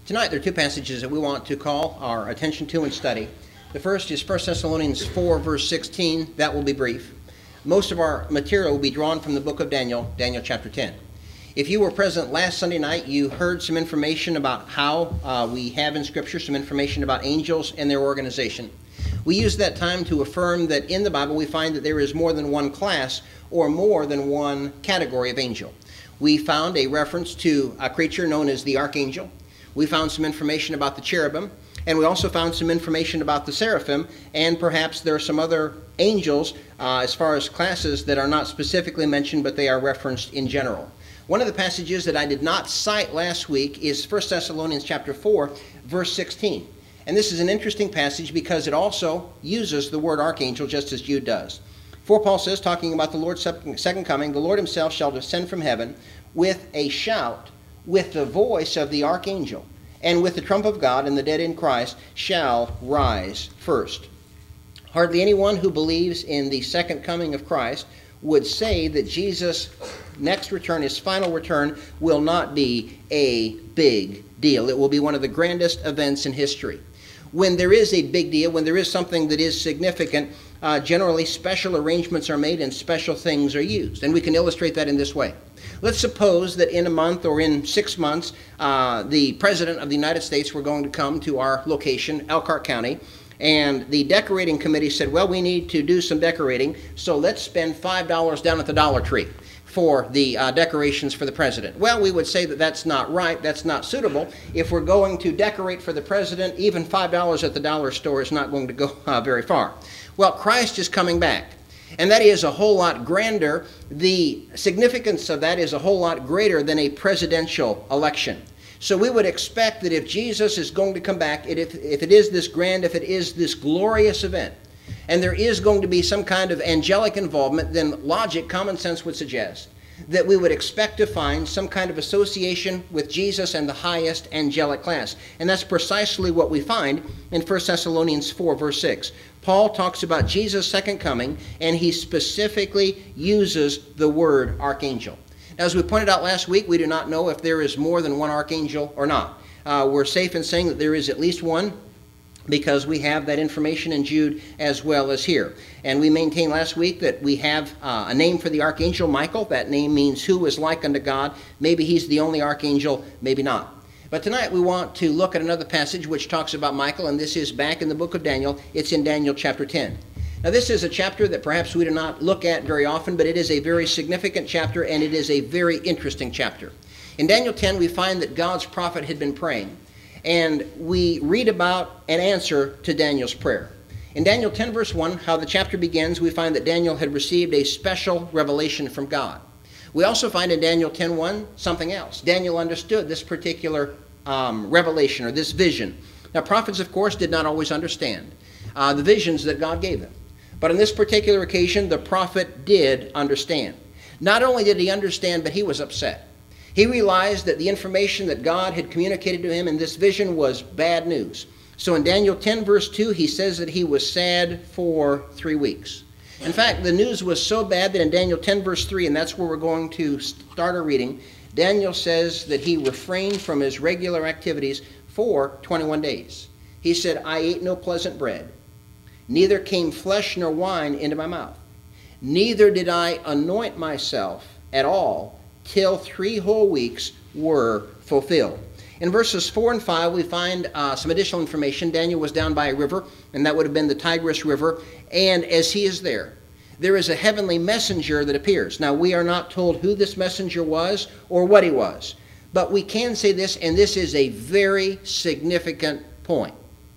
Tonight there are two passages that we want to call our attention to and study. The first is 1 Thessalonians 4, verse 16. That will be brief. Most of our material will be drawn from the book of Daniel, Daniel chapter 10. If you were present last Sunday night, you heard some information about how we have in Scripture some information about angels and their organization. We used that time to affirm that in the Bible we find that there is more than one class or more than one category of angel. We found a reference to a creature known as the archangel. We found some information about the cherubim, and we also found some information about the seraphim, and perhaps there are some other angels as far as classes that are not specifically mentioned, but they are referenced in general. One of the passages that I did not cite last week is 1 Thessalonians chapter 4, verse 16. And this is an interesting passage because it also uses the word archangel just as Jude does. For Paul says, talking about the Lord's second coming, the Lord himself shall descend from heaven with a shout, with the voice of the archangel, and with the trump of God, and the dead in Christ shall rise first. Hardly anyone who believes in the second coming of Christ would say that Jesus' next return, his final return, will not be a big deal. It will be one of the grandest events in history. When there is a big deal, when there is something that is significant, generally special arrangements are made and special things are used. And we can illustrate that in this way. Let's suppose that in a month or in 6 months, the President of the United States were going to come to our location, Elkhart County, and the decorating committee said, well, we need to do some decorating, so let's spend $5 down at the Dollar Tree for the decorations for the president. Well, we would say that that's not right, that's not suitable. If we're going to decorate for the president, even $5 at the dollar store is not going to go very far. Well, Christ is coming back, and that is a whole lot grander. The significance of that is a whole lot greater than a presidential election. So we would expect that if Jesus is going to come back, if it is this grand, if it is this glorious event, and there is going to be some kind of angelic involvement, then logic, common sense would suggest that we would expect to find some kind of association with Jesus and the highest angelic class. And that's precisely what we find in 1 Thessalonians 4, verse 6. Paul talks about Jesus' second coming, and he specifically uses the word archangel. Now, as we pointed out last week, we do not know if there is more than one archangel or not. We're safe in saying that there is at least one, because we have that information in Jude as well as here. And we maintained last week that we have a name for the archangel, Michael. That name means who is like unto God. Maybe he's the only archangel, maybe not. But tonight we want to look at another passage which talks about Michael, and this is back in the book of Daniel. It's in Daniel chapter 10. Now, this is a chapter that perhaps we do not look at very often, but it is a very significant chapter, and it is a very interesting chapter. In Daniel 10, we find that God's prophet had been praying, and we read about an answer to Daniel's prayer. In Daniel 10, verse 1, how the chapter begins, we find that Daniel had received a special revelation from God. We also find in Daniel 10:1 something else. Daniel understood this particular revelation or this vision. Now, prophets, of course, did not always understand the visions that God gave them. But on this particular occasion, the prophet did understand. Not only did he understand, but he was upset. He realized that the information that God had communicated to him in this vision was bad news. So in Daniel 10, verse 2, he says that he was sad for 3 weeks. In fact, the news was so bad that in Daniel 10, verse 3, and that's where we're going to start our reading, Daniel says that he refrained from his regular activities for 21 days. He said, I ate no pleasant bread, neither came flesh nor wine into my mouth. Neither did I anoint myself at all till 3 whole weeks were fulfilled. In verses 4 and 5, we find some additional information. Daniel was down by a river, and that would have been the Tigris River. And as he is there is a heavenly messenger that appears. Now, we are not told who this messenger was or what he was. But we can say this, and this is a very significant point.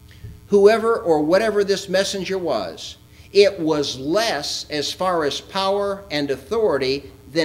Whoever or whatever this messenger was, it was less as far as power and authority than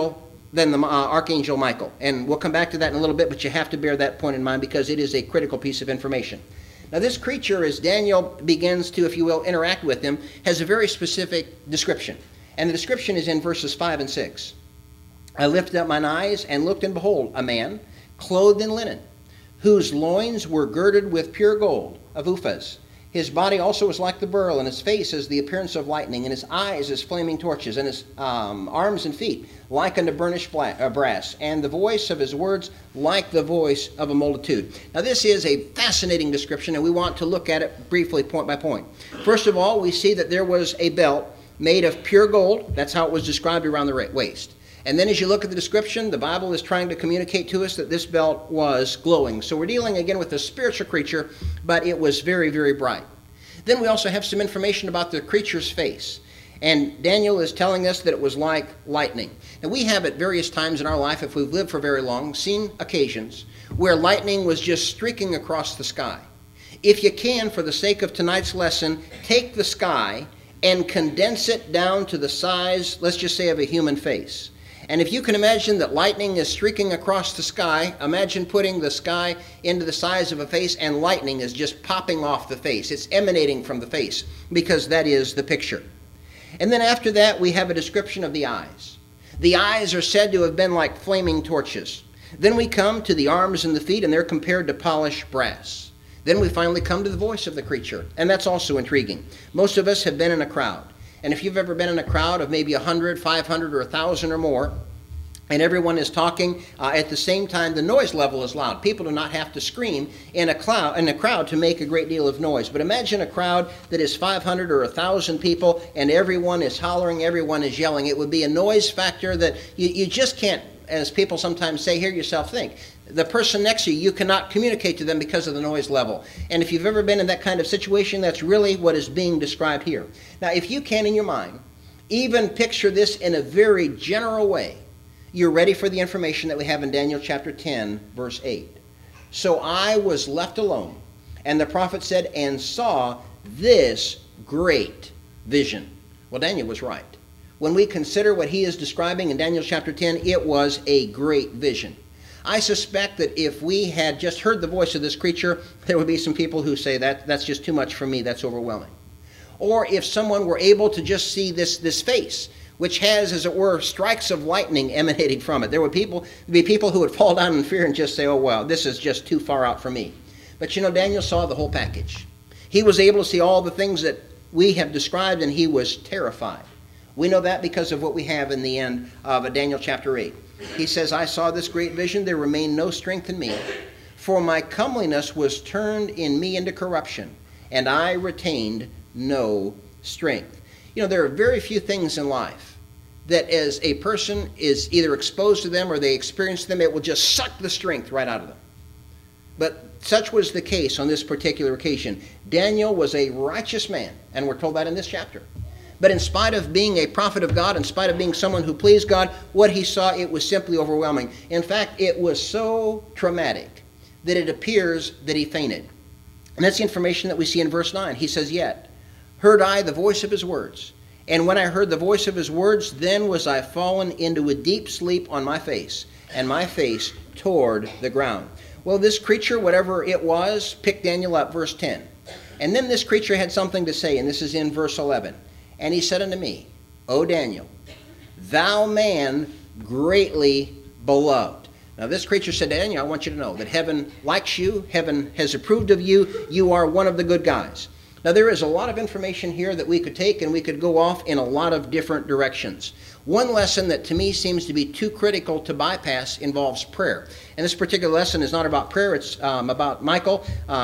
the archangel Michael. And we'll come back to that in a little bit, but you have to bear that point in mind because it is a critical piece of information. Now, this creature, as Daniel begins to, if you will, interact with him, has a very specific description. And the description is in verses 5 and 6. I lifted up mine eyes and looked, and behold, a man clothed in linen, whose loins were girded with pure gold of Uphaz. His body also was like the beryl, and his face as the appearance of lightning, and his eyes as flaming torches, and his arms and feet like unto burnished brass, and the voice of his words like the voice of a multitude. Now this is a fascinating description, and we want to look at it briefly point by point. First of all, we see that there was a belt made of pure gold. That's how it was described around the waist. And then as you look at the description, the Bible is trying to communicate to us that this belt was glowing. So we're dealing again with a spiritual creature, but it was very, very bright. Then we also have some information about the creature's face. And Daniel is telling us that it was like lightning. Now we have at various times in our life, if we've lived for very long, seen occasions where lightning was just streaking across the sky. If you can, for the sake of tonight's lesson, take the sky and condense it down to the size, let's just say, of a human face. And if you can imagine that lightning is streaking across the sky, imagine putting the sky into the size of a face and lightning is just popping off the face. It's emanating from the face because that is the picture. And then after that, we have a description of the eyes. The eyes are said to have been like flaming torches. Then we come to the arms and the feet, and they're compared to polished brass. Then we finally come to the voice of the creature, and that's also intriguing. Most of us have been in a crowd. And if you've ever been in a crowd of maybe 100, 500, or 1,000 or more, and everyone is talking at the same time, the noise level is loud. People do not have to scream in a crowd to make a great deal of noise. But imagine a crowd that is 500 or 1,000 people, and everyone is hollering, everyone is yelling. It would be a noise factor that you just can't, as people sometimes say, hear yourself think. The person next to you, you cannot communicate to them because of the noise level. And if you've ever been in that kind of situation, that's really what is being described here. Now, if you can in your mind even picture this in a very general way, you're ready for the information that we have in Daniel chapter 10, verse 8. So I was left alone, and the prophet said, and saw this great vision. Well, Daniel was right. When we consider what he is describing in Daniel chapter 10, it was a great vision. I suspect that if we had just heard the voice of this creature, there would be some people who say that's just too much for me, that's overwhelming. Or if someone were able to just see this face, which has, as it were, strikes of lightning emanating from it, there would be people who would fall down in fear and just say, oh, well, this is just too far out for me. But you know, Daniel saw the whole package. He was able to see all the things that we have described, and he was terrified. We know that because of what we have in the end of Daniel chapter 8. He says, I saw this great vision, there remained no strength in me, for my comeliness was turned in me into corruption, and I retained no strength. You know, there are very few things in life that as a person is either exposed to them or they experience them, it will just suck the strength right out of them. But such was the case on this particular occasion. Daniel was a righteous man, and we're told that in this chapter. But in spite of being a prophet of God, in spite of being someone who pleased God, what he saw, it was simply overwhelming. In fact, it was so traumatic that it appears that he fainted. And that's the information that we see in verse 9. He says, yet heard I the voice of his words. And when I heard the voice of his words, then was I fallen into a deep sleep on my face, and my face toward the ground. Well, this creature, whatever it was, picked Daniel up, verse 10. And then this creature had something to say, and this is in verse 11. And he said unto me, O Daniel, thou man greatly beloved. Now this creature said, Daniel, I want you to know that heaven likes you, heaven has approved of you, you are one of the good guys. Now there is a lot of information here that we could take, and we could go off in a lot of different directions. One lesson that to me seems to be too critical to bypass involves prayer. And this particular lesson is not about prayer, it's about Michael.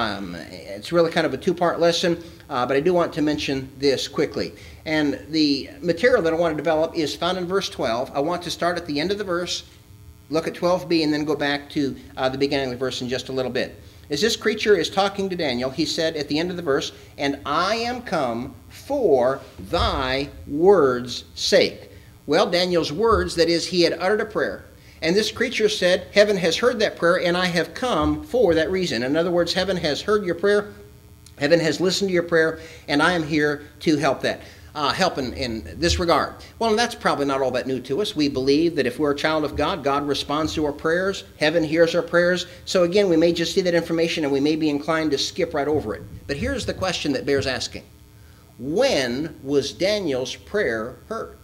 It's really kind of a two-part lesson, but I do want to mention this quickly. And the material that I want to develop is found in verse 12. I want to start at the end of the verse, look at 12b, and then go back to the beginning of the verse in just a little bit. As this creature is talking to Daniel, he said at the end of the verse, and I am come for thy word's sake. Well, Daniel's words, that is, he had uttered a prayer. And this creature said, heaven has heard that prayer, and I have come for that reason. In other words, heaven has heard your prayer, heaven has listened to your prayer, and I am here to help that. Help in this regard. Well, and that's probably not all that new to us. We believe that if we're a child of God, God responds to our prayers. Heaven hears our prayers. So again, we may just see that information and we may be inclined to skip right over it. But here's the question that bears asking. When was Daniel's prayer heard?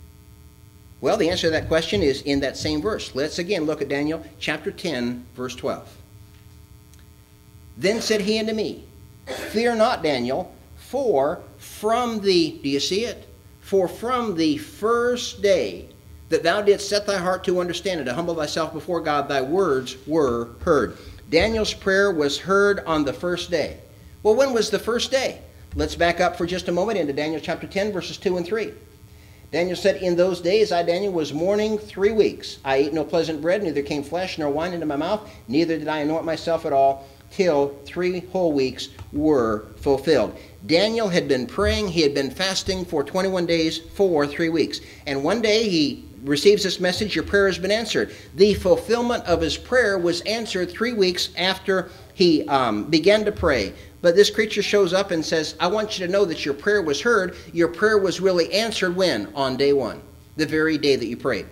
Well, the answer to that question is in that same verse. Let's again look at Daniel chapter 10, verse 12. Then said he unto me, Fear not, Daniel, for from the, do you see it? For from the first day that thou didst set thy heart to understand and to humble thyself before God, thy words were heard. Daniel's prayer was heard on the first day. Well, when was the first day? Let's back up for just a moment into Daniel chapter 10, verses 2 and 3. Daniel said, In those days I, Daniel, was mourning 3 weeks. I ate no pleasant bread, neither came flesh nor wine into my mouth, neither did I anoint myself at all, till 3 whole weeks were fulfilled. Daniel had been praying, he had been fasting for 21 days for 3 weeks. And one day he receives this message, your prayer has been answered. The fulfillment of his prayer was answered 3 weeks after he began to pray. But this creature shows up and says, I want you to know that your prayer was heard. Your prayer was really answered when? On day one, the very day that you prayed.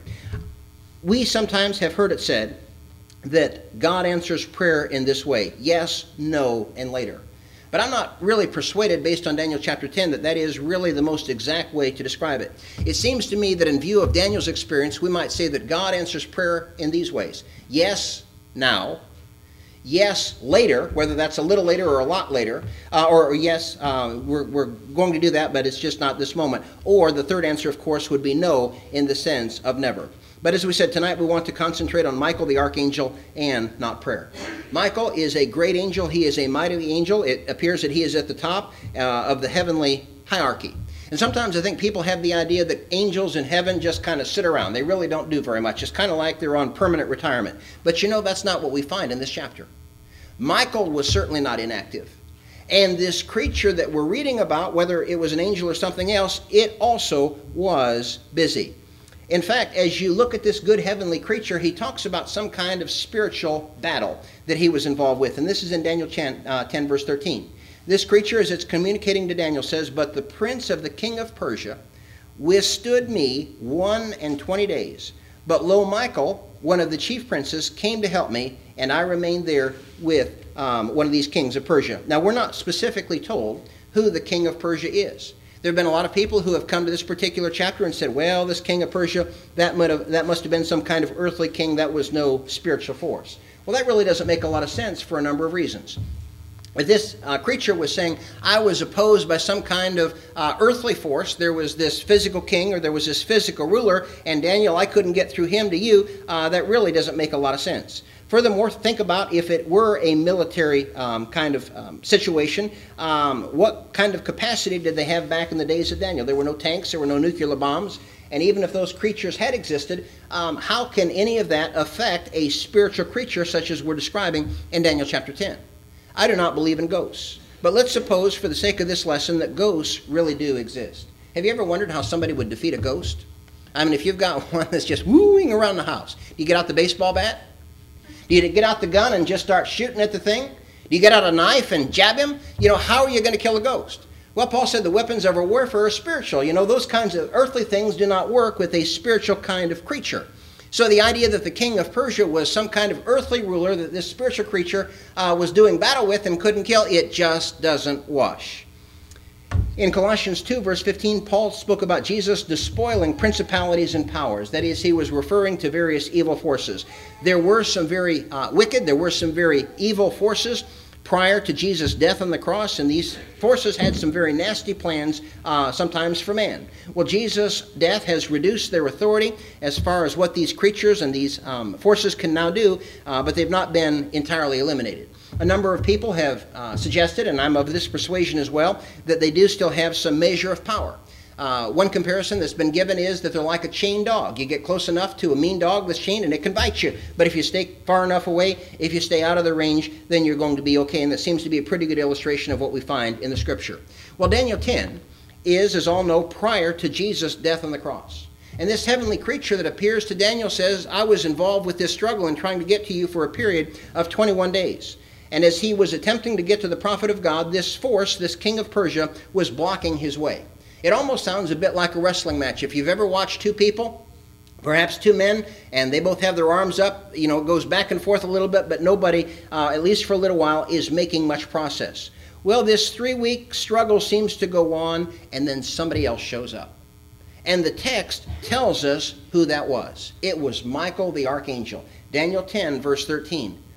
We sometimes have heard it said that God answers prayer in this way: yes, no, and later. But I'm not really persuaded, based on Daniel chapter 10, that that is really the most exact way to describe it. It seems to me that in view of Daniel's experience, we might say that God answers prayer in these ways: yes, now; yes, later, whether that's a little later or a lot later, or yes, we're going to do that, but it's just not this moment. Or the third answer, of course, would be no, in the sense of never. But as we said, tonight we want to concentrate on Michael the archangel and not prayer. Michael is a great angel. He is a mighty angel. It appears that he is at the top of the heavenly hierarchy. And sometimes I think people have the idea that angels in heaven just kind of sit around. They really don't do very much. It's kind of like they're on permanent retirement. But you know, that's not what we find in this chapter. Michael was certainly not inactive. And this creature that we're reading about, whether it was an angel or something else, it also was busy. In fact, as you look at this good heavenly creature, he talks about some kind of spiritual battle that he was involved with. And this is in Daniel 10, verse 13. This creature, as it's communicating to Daniel, says, But the prince of the king of Persia withstood me 21 days. But lo, Michael, one of the chief princes, came to help me, and I remained there with one of these kings of Persia. Now, we're not specifically told who the king of Persia is. There have been a lot of people who have come to this particular chapter and said, well, this king of Persia, that must have been some kind of earthly king. That was no spiritual force. Well, that really doesn't make a lot of sense for a number of reasons. But this creature was saying, I was opposed by some kind of earthly force. There was this physical king, or there was this physical ruler, and Daniel, I couldn't get through him to you. That really doesn't make a lot of sense. Furthermore, think about if it were a military kind of situation, what kind of capacity did they have back in the days of Daniel? There were no tanks, there were no nuclear bombs, and even if those creatures had existed, how can any of that affect a spiritual creature such as we're describing in Daniel chapter 10? I do not believe in ghosts, but let's suppose for the sake of this lesson that ghosts really do exist. Have you ever wondered how somebody would defeat a ghost? I mean, if you've got one that's just wooing around the house, do you get out the baseball bat? Do you get out the gun and just start shooting at the thing? Do you get out a knife and jab him? You know, how are you going to kill a ghost? Well, Paul said the weapons of our warfare are spiritual. You know, those kinds of earthly things do not work with a spiritual kind of creature. So the idea that the king of Persia was some kind of earthly ruler that this spiritual creature was doing battle with and couldn't kill, it just doesn't wash. In Colossians 2, verse 15, Paul spoke about Jesus despoiling principalities and powers. That is, he was referring to various evil forces. There were some very wicked, there were some very evil forces prior to Jesus' death on the cross, and these forces had some very nasty plans, sometimes for man. Well, Jesus' death has reduced their authority as far as what these creatures and these forces can now do, but they've not been entirely eliminated. A number of people have suggested, and I'm of this persuasion as well, that they do still have some measure of power. One comparison that's been given is that they're like a chained dog. You get close enough to a mean dog that's chained and it can bite you. But if you stay far enough away, if you stay out of their range, then you're going to be okay. And that seems to be a pretty good illustration of what we find in the Scripture. Well, Daniel 10 is, as all know, prior to Jesus' death on the cross. And this heavenly creature that appears to Daniel says, I was involved with this struggle in trying to get to you for a period of 21 days. And as he was attempting to get to the prophet of God, this force, this king of Persia, was blocking his way. It almost sounds a bit like a wrestling match. If you've ever watched two people, perhaps two men, and they both have their arms up, you know, it goes back and forth a little bit, but nobody, at least for a little while, is making much process. Well, this 3-week struggle seems to go on, and then somebody else shows up. And the text tells us who that was. It was Michael the archangel. Daniel 10, verse 13.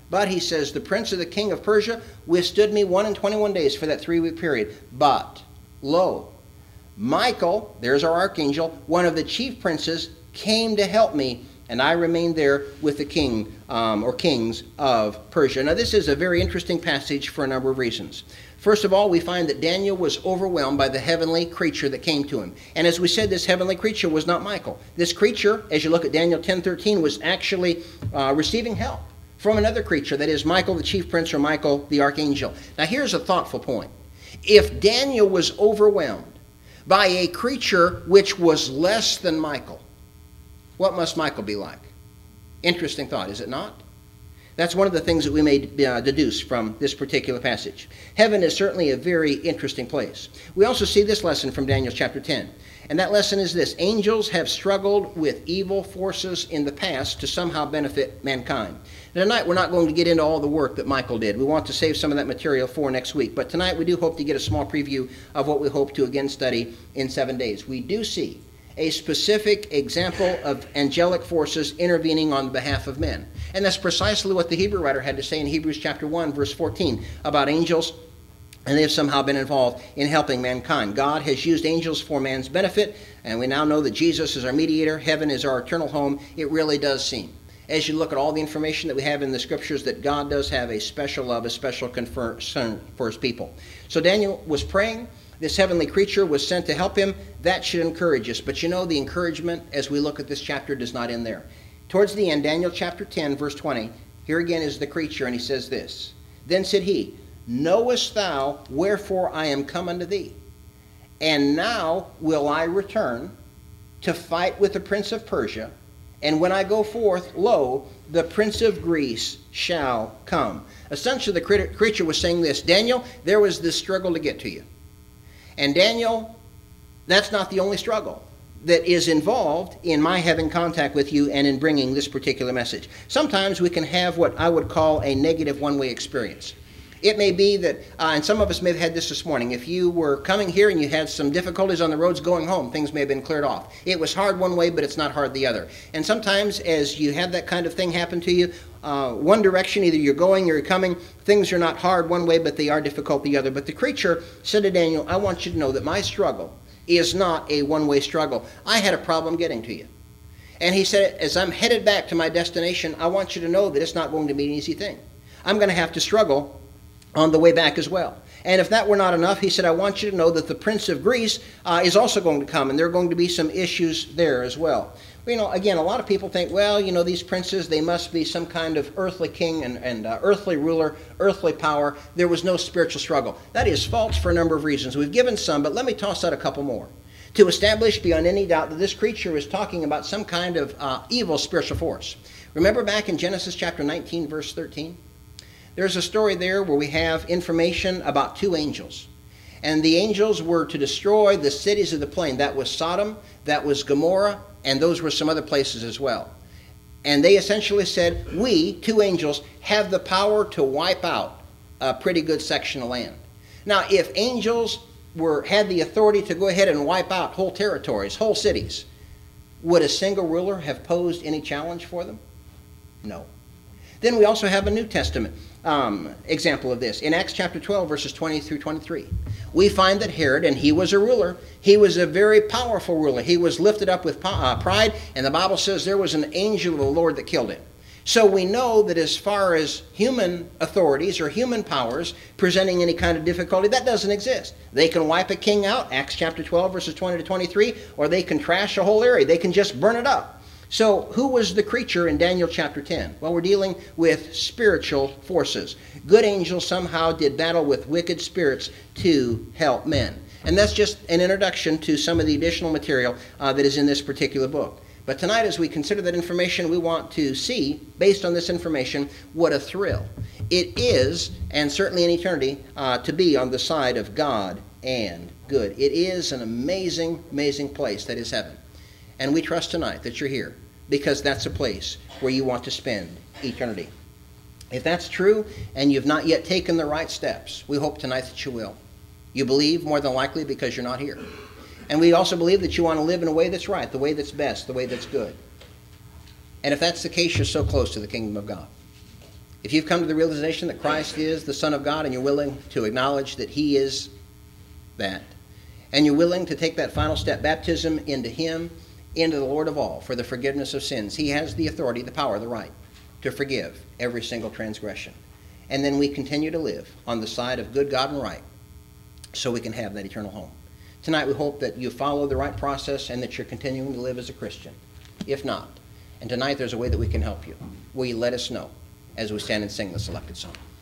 But, he says, the prince of the king of Persia withstood me 1 days for that 3-week period. But, lo, Michael, there's our archangel, one of the chief princes, came to help me, and I remained there with the king or kings of Persia. Now, this is a very interesting passage for a number of reasons. First of all, we find that Daniel was overwhelmed by the heavenly creature that came to him. And as we said, this heavenly creature was not Michael. This creature, as you look at Daniel 10:13, was actually receiving help from another creature, that is Michael the chief prince or Michael the archangel. Now, here's a thoughtful point. If Daniel was overwhelmed by a creature which was less than Michael, what must Michael be like? Interesting thought, is it not? That's one of the things that we may deduce from this particular passage. Heaven is certainly a very interesting place. We also see this lesson from Daniel chapter 10. And that lesson is this: angels have struggled with evil forces in the past to somehow benefit mankind. Now, tonight we're not going to get into all the work that Michael did. We want to save some of that material for next week. But tonight we do hope to get a small preview of what we hope to again study in 7 days. We do see a specific example of angelic forces intervening on behalf of men. And that's precisely what the Hebrew writer had to say in Hebrews chapter 1, verse 14, about angels, and they have somehow been involved in helping mankind. God has used angels for man's benefit, and we now know that Jesus is our mediator. Heaven is our eternal home. It really does seem, as you look at all the information that we have in the Scriptures, that God does have a special love, a special concern for his people. So Daniel was praying. This heavenly creature was sent to help him. That should encourage us. But you know, the encouragement as we look at this chapter does not end there. Towards the end, Daniel chapter 10, verse 20, here again is the creature, and he says this: Then said he, Knowest thou wherefore I am come unto thee? And now will I return to fight with the prince of Persia, and when I go forth, lo, the prince of Greece shall come. Essentially, the creature was saying this: Daniel, there was this struggle to get to you. And Daniel, that's not the only struggle that is involved in my having contact with you and in bringing this particular message. Sometimes we can have what I would call a negative one-way experience. It may be that, and some of us may have had this morning, if you were coming here and you had some difficulties on the roads going home, things may have been cleared off. It was hard one way, but it's not hard the other. And sometimes as you have that kind of thing happen to you, one direction, either you're going or you're coming, things are not hard one way, but they are difficult the other. But the creature said to Daniel, I want you to know that my struggle is not a one-way struggle. I had a problem getting to you. And he said, as I'm headed back to my destination, I want you to know that it's not going to be an easy thing. I'm going to have to struggle on the way back as well. And if that were not enough, he said, I want you to know that the prince of Greece is also going to come, and there are going to be some issues there as well. You know, again, a lot of people think, well, you know, these princes, they must be some kind of earthly king and earthly ruler, earthly power. There was no spiritual struggle. That is false for a number of reasons. We've given some, but let me toss out a couple more to establish beyond any doubt that this creature is talking about some kind of evil spiritual force. Remember back in Genesis chapter 19, verse 13? There's a story there where we have information about 2 angels. And the angels were to destroy the cities of the plain. That was Sodom, that was Gomorrah, and those were some other places as well. And they essentially said, we, 2 angels, have the power to wipe out a pretty good section of land. Now, if angels had the authority to go ahead and wipe out whole territories, whole cities, would a single ruler have posed any challenge for them? No. Then we also have a New Testament example of this. In Acts chapter 12, verses 20 through 23, we find that Herod, and he was a ruler, he was a very powerful ruler. He was lifted up with pride, and the Bible says there was an angel of the Lord that killed him. So we know that as far as human authorities or human powers presenting any kind of difficulty, that doesn't exist. They can wipe a king out, Acts chapter 12, verses 20 to 23, or they can trash a whole area. They can just burn it up. So who was the creature in Daniel chapter 10? Well, we're dealing with spiritual forces. Good angels somehow did battle with wicked spirits to help men. And that's just an introduction to some of the additional material that is in this particular book. But tonight, as we consider that information, we want to see, based on this information, what a thrill it is, and certainly in eternity, to be on the side of God and good. It is an amazing, amazing place that is heaven. And we trust tonight that you're here because that's a place where you want to spend eternity. If that's true and you've not yet taken the right steps, we hope tonight that you will. You believe more than likely because you're not here. And we also believe that you want to live in a way that's right, the way that's best, the way that's good. And if that's the case, you're so close to the kingdom of God. If you've come to the realization that Christ is the Son of God and you're willing to acknowledge that he is that, and you're willing to take that final step, baptism into him, into the Lord of all, for the forgiveness of sins, he has the authority, the power, the right to forgive every single transgression. And then we continue to live on the side of good, God, and right so we can have that eternal home. Tonight we hope that you follow the right process and that you're continuing to live as a Christian. If not, and tonight there's a way that we can help you. Will you let us know as we stand and sing the selected song?